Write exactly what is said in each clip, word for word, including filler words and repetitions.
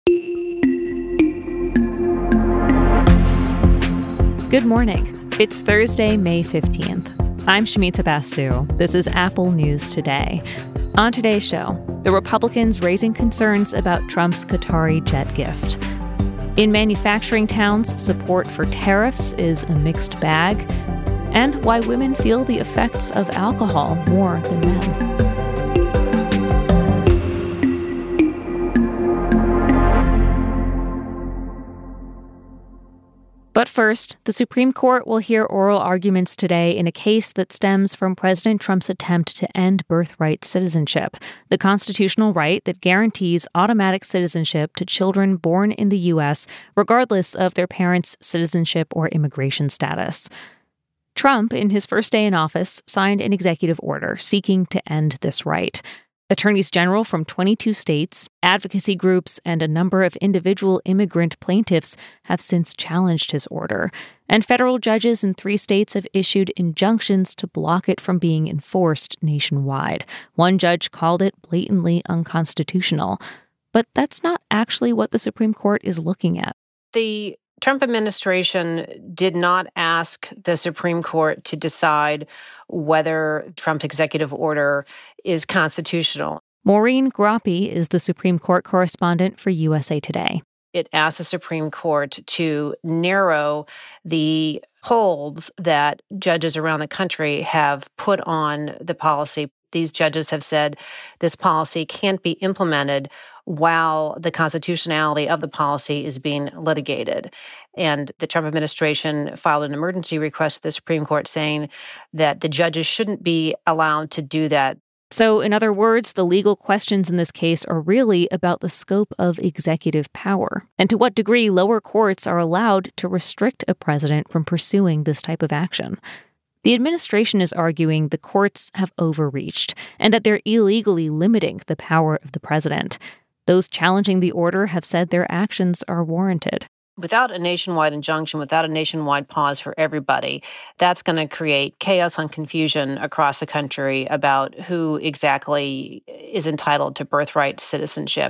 Good morning. It's Thursday, May fifteenth. I'm Shamita Basu. This is Apple News Today. On today's show, the Republicans raising concerns about Trump's Qatari jet gift. In manufacturing towns, support for tariffs is a mixed bag, and why women feel the effects of alcohol more than men. But first, the Supreme Court will hear oral arguments today in a case that stems from President Trump's attempt to end birthright citizenship, the constitutional right that guarantees automatic citizenship to children born in the U S regardless of their parents' citizenship or immigration status. Trump, in his first day in office, signed an executive order seeking to end this right. Attorneys general from twenty-two states, advocacy groups, and a number of individual immigrant plaintiffs have since challenged his order, and federal judges in three states have issued injunctions to block it from being enforced nationwide. One judge called it blatantly unconstitutional. But that's not actually what the Supreme Court is looking at. The Trump administration did not ask the Supreme Court to decide whether Trump's executive order is constitutional. Maureen Groppe is the Supreme Court correspondent for U S A Today. It asked the Supreme Court to narrow the holds that judges around the country have put on the policy. These judges have said this policy can't be implemented while the constitutionality of the policy is being litigated. And the Trump administration filed an emergency request to the Supreme Court saying that the judges shouldn't be allowed to do that. So, in other words, the legal questions in this case are really about the scope of executive power and to what degree lower courts are allowed to restrict a president from pursuing this type of action. The administration is arguing the courts have overreached and that they're illegally limiting the power of the president. Those challenging the order have said their actions are warranted. Without a nationwide injunction, without a nationwide pause for everybody, that's going to create chaos and confusion across the country about who exactly is entitled to birthright citizenship.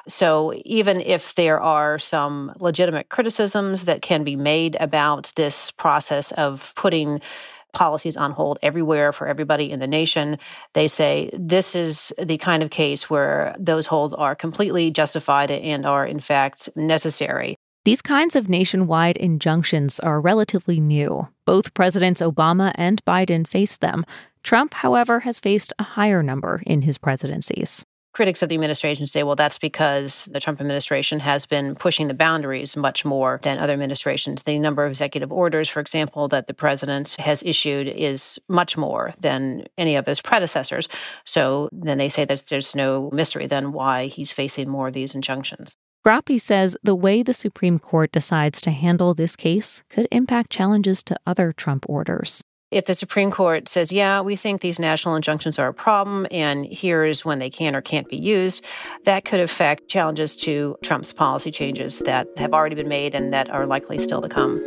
So even if there are some legitimate criticisms that can be made about this process of putting policies on hold everywhere for everybody in the nation, they say this is the kind of case where those holds are completely justified and are, in fact, necessary. These kinds of nationwide injunctions are relatively new. Both Presidents Obama and Biden faced them. Trump, however, has faced a higher number in his presidencies. Critics of the administration say, well, that's because the Trump administration has been pushing the boundaries much more than other administrations. The number of executive orders, for example, that the president has issued is much more than any of his predecessors. So then they say that there's no mystery then why he's facing more of these injunctions. Groppe says the way the Supreme Court decides to handle this case could impact challenges to other Trump orders. If the Supreme Court says, yeah, we think these national injunctions are a problem, and here's when they can or can't be used, that could affect challenges to Trump's policy changes that have already been made and that are likely still to come.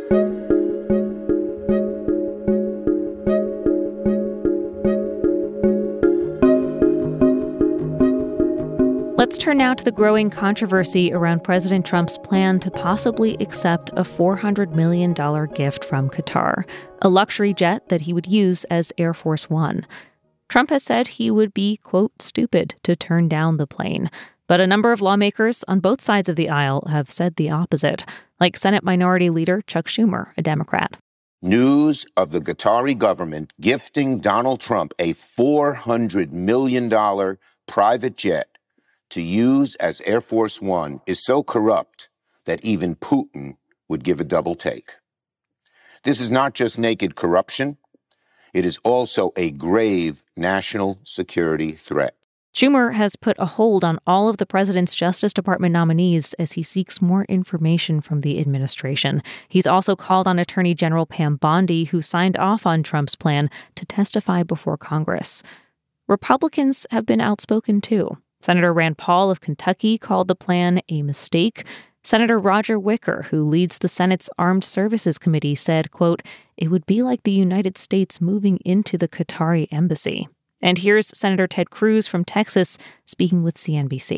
Let's turn now to the growing controversy around President Trump's plan to possibly accept a four hundred million dollars gift from Qatar, a luxury jet that he would use as Air Force One. Trump has said he would be, quote, stupid to turn down the plane. But a number of lawmakers on both sides of the aisle have said the opposite, like Senate Minority Leader Chuck Schumer, a Democrat. News of the Qatari government gifting Donald Trump a four hundred million dollars private jet to use as Air Force One is so corrupt that even Putin would give a double take. This is not just naked corruption. It is also a grave national security threat. Schumer has put a hold on all of the president's Justice Department nominees as he seeks more information from the administration. He's also called on Attorney General Pam Bondi, who signed off on Trump's plan, to testify before Congress. Republicans have been outspoken too. Senator Rand Paul of Kentucky called the plan a mistake. Senator Roger Wicker, who leads the Senate's Armed Services Committee, said, quote, it would be like the United States moving into the Qatari embassy. And here's Senator Ted Cruz from Texas speaking with C N B C.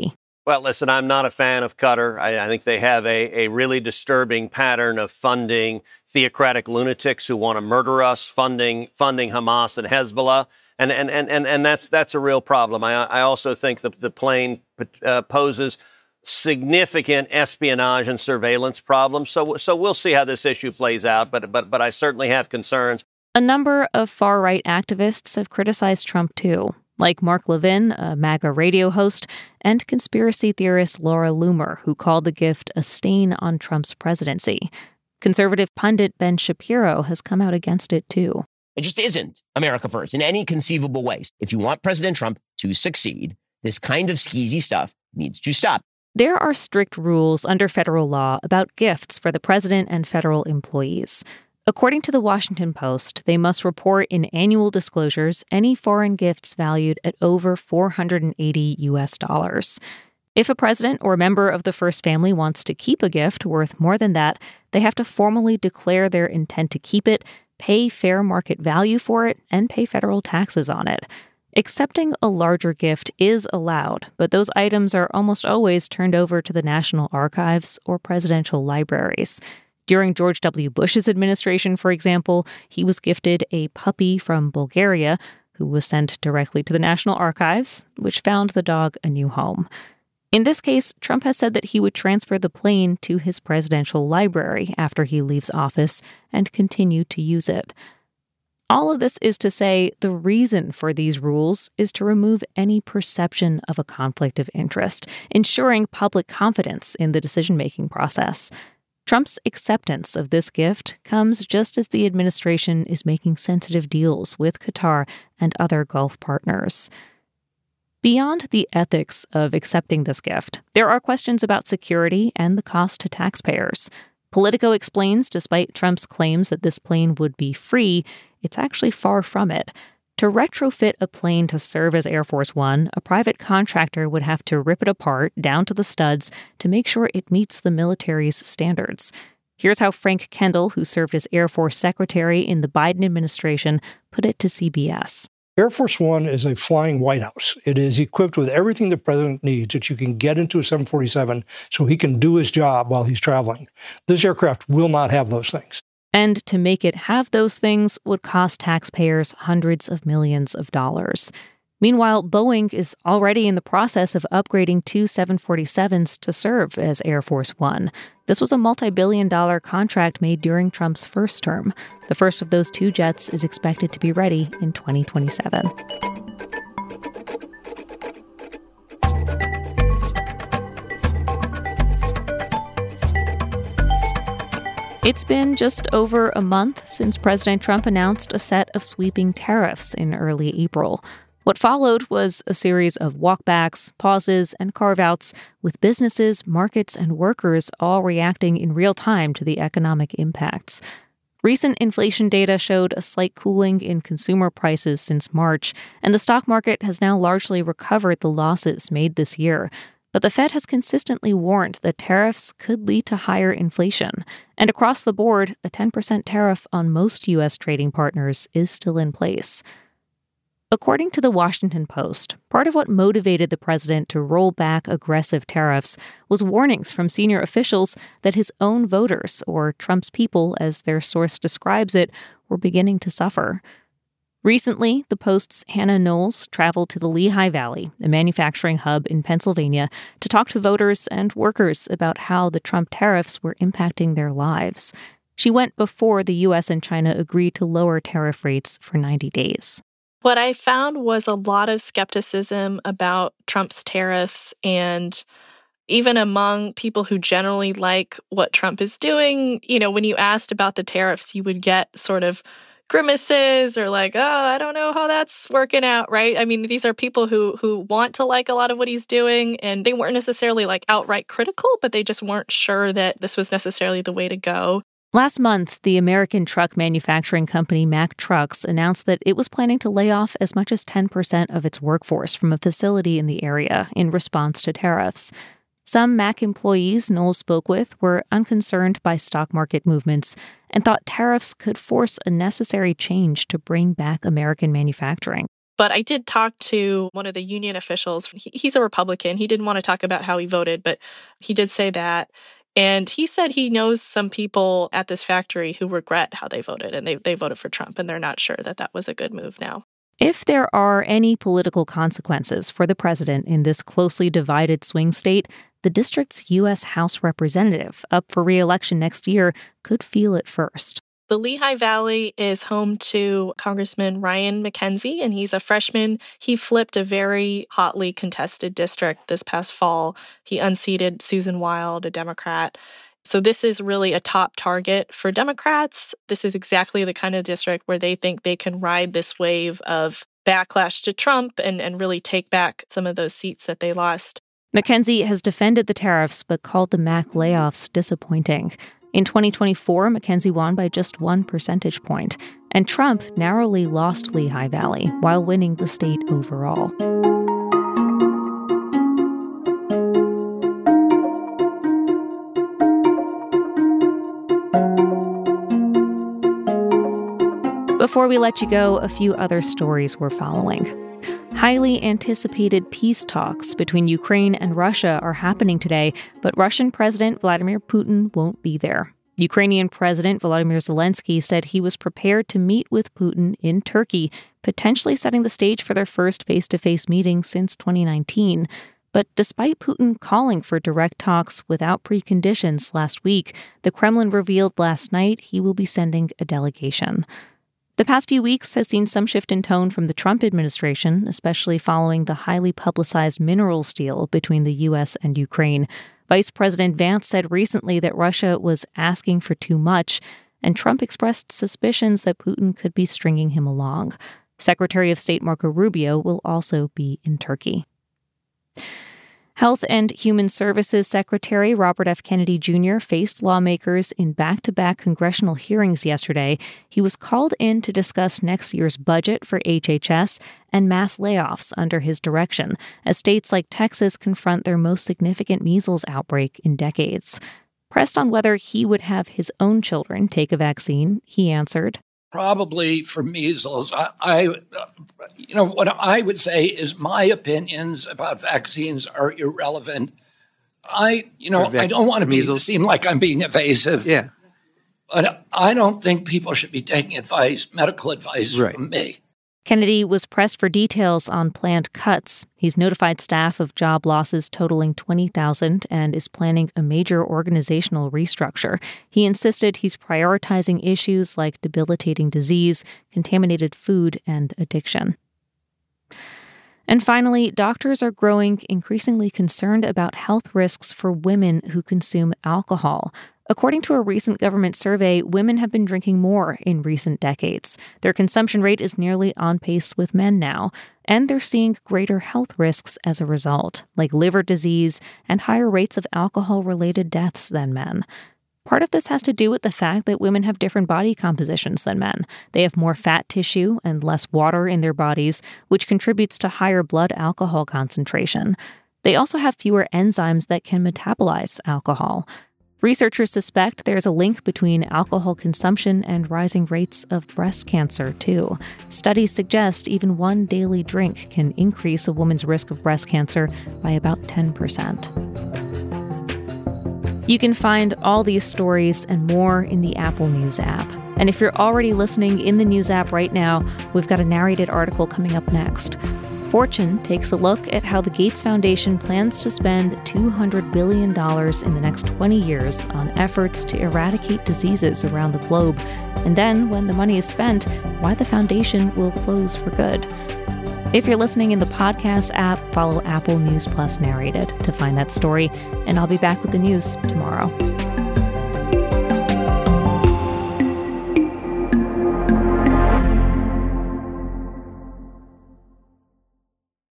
Well, listen, I'm not a fan of Qatar. I, I think they have a, a really disturbing pattern of funding theocratic lunatics who want to murder us, funding funding Hamas and Hezbollah. And and, and, and, and that's that's a real problem. I, I also think the, the plane uh, poses significant espionage and surveillance problems. So so we'll see how this issue plays out. But but but I certainly have concerns. A number of far-right activists have criticized Trump, too, like Mark Levin, a MAGA radio host, and conspiracy theorist Laura Loomer, who called the gift a stain on Trump's presidency. Conservative pundit Ben Shapiro has come out against it, too. It just isn't America first in any conceivable ways. If you want President Trump to succeed, this kind of skeezy stuff needs to stop. There are strict rules under federal law about gifts for the president and federal employees. According to the Washington Post, they must report in annual disclosures any foreign gifts valued at over four hundred eighty U S dollars. If a president or a member of the first family wants to keep a gift worth more than that, they have to formally declare their intent to keep it, pay fair market value for it, and pay federal taxes on it. Accepting a larger gift is allowed, but those items are almost always turned over to the National Archives or presidential libraries. During George W. Bush's administration, for example, he was gifted a puppy from Bulgaria who was sent directly to the National Archives, which found the dog a new home. In this case, Trump has said that he would transfer the plane to his presidential library after he leaves office and continue to use it. All of this is to say the reason for these rules is to remove any perception of a conflict of interest, ensuring public confidence in the decision-making process. Trump's acceptance of this gift comes just as the administration is making sensitive deals with Qatar and other Gulf partners. Beyond the ethics of accepting this gift, there are questions about security and the cost to taxpayers. Politico explains, despite Trump's claims that this plane would be free, it's actually far from it. To retrofit a plane to serve as Air Force One, a private contractor would have to rip it apart down to the studs to make sure it meets the military's standards. Here's how Frank Kendall, who served as Air Force Secretary in the Biden administration, put it to C B S. Air Force One is a flying White House. It is equipped with everything the president needs that you can get into a seven forty-seven so he can do his job while he's traveling. This aircraft will not have those things. And to make it have those things would cost taxpayers hundreds of millions of dollars. Meanwhile, Boeing is already in the process of upgrading two seven forty-sevens to serve as Air Force One. This was a multi-billion dollar contract made during Trump's first term. The first of those two jets is expected to be ready in twenty twenty-seven. It's been just over a month since President Trump announced a set of sweeping tariffs in early April. What followed was a series of walkbacks, pauses, and carve-outs, with businesses, markets, and workers all reacting in real time to the economic impacts. Recent inflation data showed a slight cooling in consumer prices since March, and the stock market has now largely recovered the losses made this year. But the Fed has consistently warned that tariffs could lead to higher inflation. And across the board, a ten percent tariff on most U S trading partners is still in place. According to the Washington Post, part of what motivated the president to roll back aggressive tariffs was warnings from senior officials that his own voters, or Trump's people as their source describes it, were beginning to suffer. Recently, the Post's Hannah Knowles traveled to the Lehigh Valley, a manufacturing hub in Pennsylvania, to talk to voters and workers about how the Trump tariffs were impacting their lives. She went before the U S and China agreed to lower tariff rates for ninety days. What I found was a lot of skepticism about Trump's tariffs, and even among people who generally like what Trump is doing, you know, when you asked about the tariffs, you would get sort of grimaces or like, oh, I don't know how that's working out, right? I mean, these are people who who want to like a lot of what he's doing, and they weren't necessarily like outright critical, but they just weren't sure that this was necessarily the way to go. Last month, the American truck manufacturing company Mack Trucks announced that it was planning to lay off as much as ten percent of its workforce from a facility in the area in response to tariffs. Some Mack employees Knowles spoke with were unconcerned by stock market movements and thought tariffs could force a necessary change to bring back American manufacturing. But I did talk to one of the union officials. He, he's a Republican. He didn't want to talk about how he voted, but he did say that. And he said he knows some people at this factory who regret how they voted, and they, they voted for Trump, and they're not sure that that was a good move now. If there are any political consequences for the president in this closely divided swing state, the district's U S House representative up for re-election next year could feel it first. The Lehigh Valley is home to Congressman Ryan McKenzie, and he's a freshman. He flipped a very hotly contested district this past fall. He unseated Susan Wild, a Democrat. So this is really a top target for Democrats. This is exactly the kind of district where they think they can ride this wave of backlash to Trump and, and really take back some of those seats that they lost. McKenzie has defended the tariffs but called the Mac layoffs disappointing. In twenty twenty-four, McKenzie won by just one percentage point, and Trump narrowly lost Lehigh Valley while winning the state overall. Before we let you go, a few other stories we're following. Highly anticipated peace talks between Ukraine and Russia are happening today, but Russian President Vladimir Putin won't be there. Ukrainian President Volodymyr Zelensky said he was prepared to meet with Putin in Turkey, potentially setting the stage for their first face-to-face meeting since twenty nineteen. But despite Putin calling for direct talks without preconditions last week, the Kremlin revealed last night he will be sending a delegation. The past few weeks has seen some shift in tone from the Trump administration, especially following the highly publicized minerals deal between the U S and Ukraine. Vice President Vance said recently that Russia was asking for too much, and Trump expressed suspicions that Putin could be stringing him along. Secretary of State Marco Rubio will also be in Turkey. Health and Human Services Secretary Robert F. Kennedy Junior faced lawmakers in back-to-back congressional hearings yesterday. He was called in to discuss next year's budget for H H S and mass layoffs under his direction, as states like Texas confront their most significant measles outbreak in decades. Pressed on whether he would have his own children take a vaccine, he answered, Probably for measles. I, I, you know, what I would say is my opinions about vaccines are irrelevant. I, you know, vac- I don't want to be, seem like I'm being evasive. Yeah. But I don't think people should be taking advice, medical advice right. from me. Kennedy was pressed for details on planned cuts. He's notified staff of job losses totaling twenty thousand and is planning a major organizational restructure. He insisted he's prioritizing issues like debilitating disease, contaminated food, and addiction. And finally, doctors are growing increasingly concerned about health risks for women who consume alcohol. According to a recent government survey, women have been drinking more in recent decades. Their consumption rate is nearly on pace with men now, and they're seeing greater health risks as a result, like liver disease and higher rates of alcohol-related deaths than men. Part of this has to do with the fact that women have different body compositions than men. They have more fat tissue and less water in their bodies, which contributes to higher blood alcohol concentration. They also have fewer enzymes that can metabolize alcohol. Researchers suspect there's a link between alcohol consumption and rising rates of breast cancer, too. Studies suggest even one daily drink can increase a woman's risk of breast cancer by about ten percent. You can find all these stories and more in the Apple News app. And if you're already listening in the News app right now, we've got a narrated article coming up next. Fortune takes a look at how the Gates Foundation plans to spend two hundred billion dollars in the next twenty years on efforts to eradicate diseases around the globe. And then, when the money is spent, why the foundation will close for good. If you're listening in the podcast app, follow Apple News Plus Narrated to find that story. And I'll be back with the news tomorrow.